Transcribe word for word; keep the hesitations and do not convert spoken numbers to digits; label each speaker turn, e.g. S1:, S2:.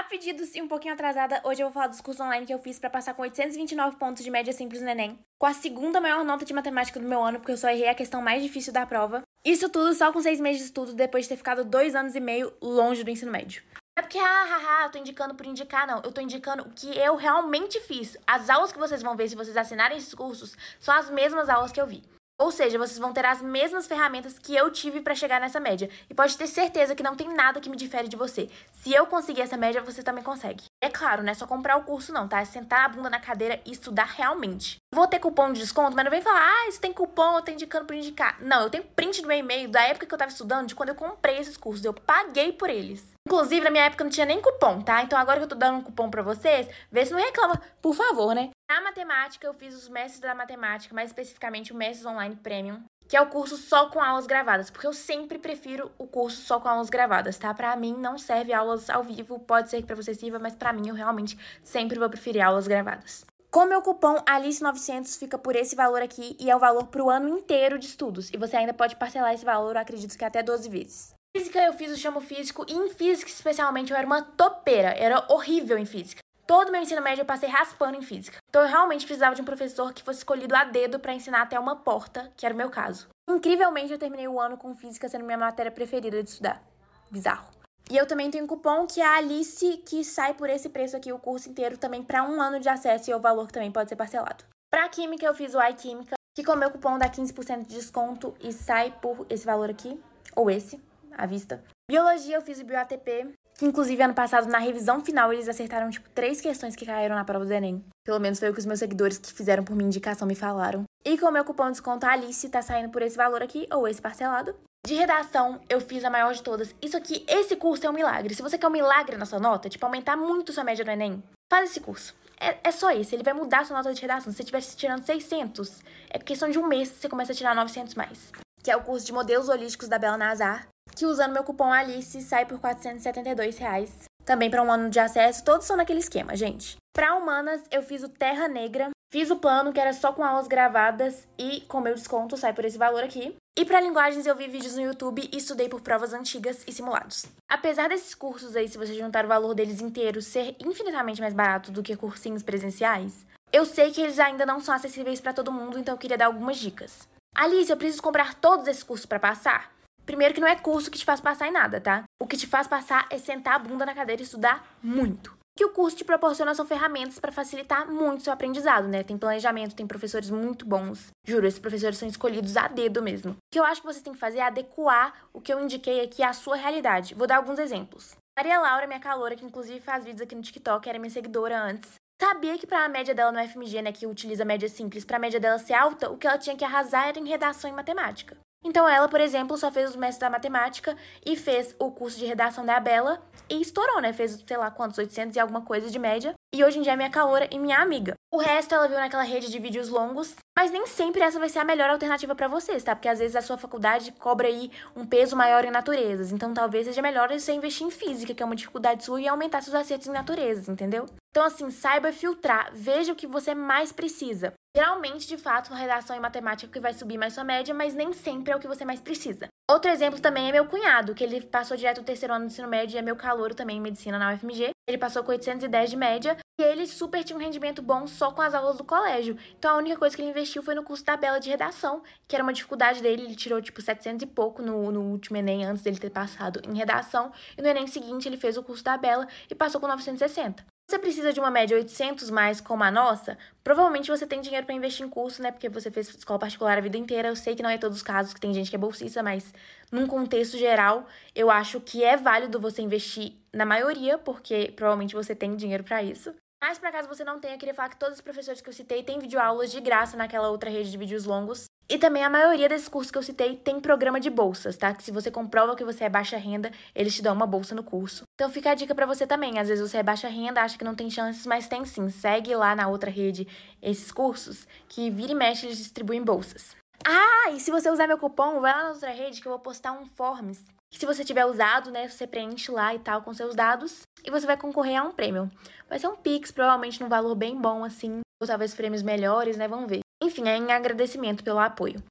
S1: pedidos e um pouquinho atrasada, hoje eu vou falar dos cursos online que eu fiz pra passar com oitocentos e vinte e nove pontos de média simples no Enem, com a segunda maior nota de matemática do meu ano, porque eu só errei a questão mais difícil da prova. Isso tudo só com seis meses de estudo, depois de ter ficado dois anos e meio longe do ensino médio. Não é porque, ah, haha, eu tô indicando por indicar, não. Eu tô indicando o que eu realmente fiz. As aulas que vocês vão ver se vocês assinarem esses cursos são as mesmas aulas que eu vi. Ou seja, vocês vão ter as mesmas ferramentas que eu tive pra chegar nessa média. E pode ter certeza que não tem nada que me difere de você. Se eu conseguir essa média, você também consegue. É claro, não é só comprar o curso não, tá? É sentar a bunda na cadeira e estudar realmente. Vou ter cupom de desconto, mas não vem falar, ah, isso tem cupom, eu tô indicando por indicar. Não, eu tenho print do meu e-mail da época que eu tava estudando, de quando eu comprei esses cursos. Eu paguei por eles. Inclusive, na minha época não tinha nem cupom, tá? Então agora que eu tô dando um cupom pra vocês, vê se não reclama, por favor, né? Na matemática, eu fiz os mestres da matemática, mais especificamente o Mestres Online Premium, que é o curso só com aulas gravadas, porque eu sempre prefiro o curso só com aulas gravadas, tá? Pra mim, não serve aulas ao vivo, pode ser que pra você sirva, mas pra mim, eu realmente sempre vou preferir aulas gravadas. Com meu cupom Alice novecentos fica por esse valor aqui e é o valor pro ano inteiro de estudos. E você ainda pode parcelar esse valor, eu acredito que até doze vezes. Física, eu fiz o chamo físico e em física, especialmente, eu era uma topeira, era horrível em física. Todo meu ensino médio eu passei raspando em física. Então eu realmente precisava de um professor que fosse escolhido a dedo pra ensinar até uma porta, que era o meu caso. Incrivelmente, eu terminei o ano com física sendo minha matéria preferida de estudar. Bizarro. E eu também tenho um cupom que é a Alice, que sai por esse preço aqui o curso inteiro também pra um ano de acesso e o valor também pode ser parcelado. Pra química, eu fiz o iQuímica, que com o meu cupom dá quinze por cento de desconto e sai por esse valor aqui, ou esse, à vista. Biologia, eu fiz o BioATP, que inclusive ano passado, na revisão final, eles acertaram, tipo, três questões que caíram na prova do Enem. Pelo menos foi o que os meus seguidores que fizeram por minha indicação me falaram. E com o meu cupom de desconto Alice, tá saindo por esse valor aqui, ou esse parcelado. De redação, eu fiz a maior de todas. Isso aqui, esse curso é um milagre. Se você quer um milagre na sua nota, tipo, aumentar muito sua média no Enem, faz esse curso. É, é só isso, ele vai mudar a sua nota de redação. Se você estivesse tirando seiscentos, é questão de um mês você começa a tirar novecentos mais. Que é o curso de modelos holísticos da Bela Nazar, que usando meu cupom Alice sai por quatrocentos e setenta e dois reais. Também para um ano de acesso, todos são naquele esquema, gente. Para humanas, eu fiz o Terra Negra, fiz o plano que era só com aulas gravadas e com meu desconto sai por esse valor aqui. E para linguagens, eu vi vídeos no YouTube e estudei por provas antigas e simulados. Apesar desses cursos aí, se você juntar o valor deles inteiro, ser infinitamente mais barato do que cursinhos presenciais, eu sei que eles ainda não são acessíveis para todo mundo, então eu queria dar algumas dicas. Alice, eu preciso comprar todos esses cursos para passar? Primeiro que não é curso que te faz passar em nada, tá? O que te faz passar é sentar a bunda na cadeira e estudar muito. O que o curso te proporciona são ferramentas para facilitar muito seu aprendizado, né? Tem planejamento, tem professores muito bons. Juro, esses professores são escolhidos a dedo mesmo. O que eu acho que vocês têm que fazer é adequar o que eu indiquei aqui à sua realidade. Vou dar alguns exemplos. Maria Laura, minha caloura, que inclusive faz vídeos aqui no TikTok, era minha seguidora antes. Sabia que para a média dela no F M G, né, que utiliza média simples, para a média dela ser alta, o que ela tinha que arrasar era em redação e matemática. Então ela, por exemplo, só fez os mestres da matemática e fez o curso de redação da Bela e estourou, né? Fez, sei lá, quantos, oitocentos e alguma coisa de média. E hoje em dia é minha caloura e minha amiga. O resto ela viu naquela rede de vídeos longos, mas nem sempre essa vai ser a melhor alternativa pra vocês, tá? Porque às vezes a sua faculdade cobra aí um peso maior em naturezas. Então talvez seja melhor você investir em física, que é uma dificuldade sua, e aumentar seus acertos em naturezas, entendeu? Então assim, saiba filtrar, veja o que você mais precisa. Geralmente, de fato, redação e matemática que vai subir mais sua média, mas nem sempre é o que você mais precisa. Outro exemplo também é meu cunhado, que ele passou direto o terceiro ano do ensino médio e é meu calouro também em medicina na U F M G. Ele passou com oitocentos e dez de média e ele super tinha um rendimento bom só com as aulas do colégio. Então a única coisa que ele investiu foi no curso da Bela de redação, que era uma dificuldade dele. Ele tirou tipo setecentos e pouco no, no último Enem, antes dele ter passado em redação. E no Enem seguinte ele fez o curso da Bela e passou com novecentos e sessenta. Se você precisa de uma média oitocentos mais como a nossa, provavelmente você tem dinheiro para investir em curso, né? Porque você fez escola particular a vida inteira. Eu sei que não é todos os casos, que tem gente que é bolsista, mas num contexto geral, eu acho que é válido você investir na maioria, porque provavelmente você tem dinheiro para isso. Mas, por acaso você não tenha, eu queria falar que todos os professores que eu citei têm videoaulas de graça naquela outra rede de vídeos longos. E também a maioria desses cursos que eu citei tem programa de bolsas, tá? Que se você comprova que você é baixa renda, eles te dão uma bolsa no curso. Então fica a dica pra você também. Às vezes você é baixa renda, acha que não tem chances, mas tem sim. Segue lá na outra rede esses cursos, que vira e mexe eles distribuem bolsas. Ah, e se você usar meu cupom, vai lá na outra rede que eu vou postar um forms. Que se você tiver usado, né, você preenche lá e tal com seus dados e você vai concorrer a um prêmio. Vai ser um Pix, provavelmente num valor bem bom, assim, ou talvez prêmios melhores, né, vamos ver. Enfim, é em agradecimento pelo apoio.